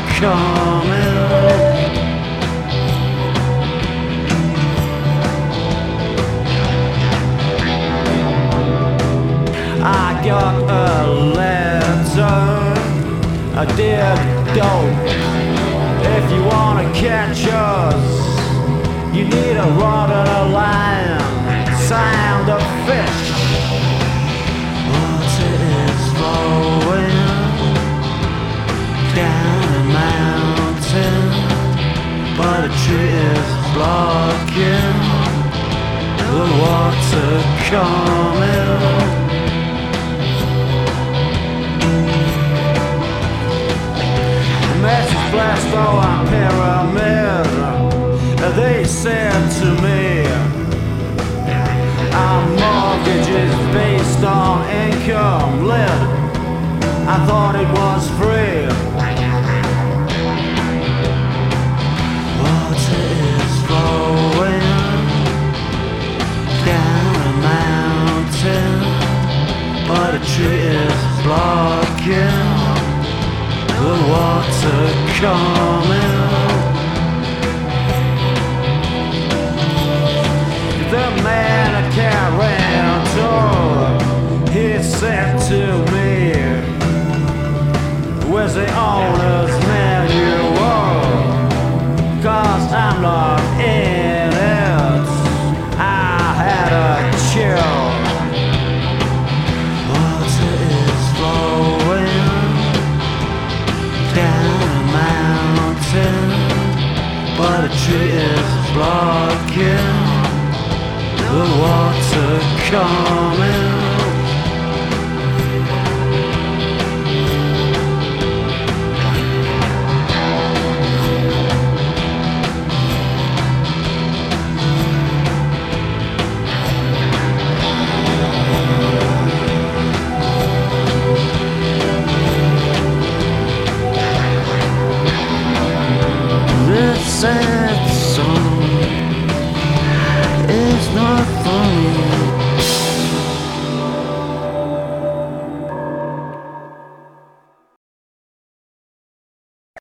coming. I got a letter, a dear dope. If you wanna catch us, you need a rod and a line, sound of fish. Water is flowing down a mountain, but a tree is blocking the water coming. Message blast on pyramid. They said to me, our mortgage is based on income lit. I thought it was free. Water is flowing down a mountain, but a tree is blocking the water coming. The man at Carantor, he said to me, where's the owner's manual? 'Cause I'm not in it. I had a chill. Water is flowing down a mountain, but a tree is blocking the water coming.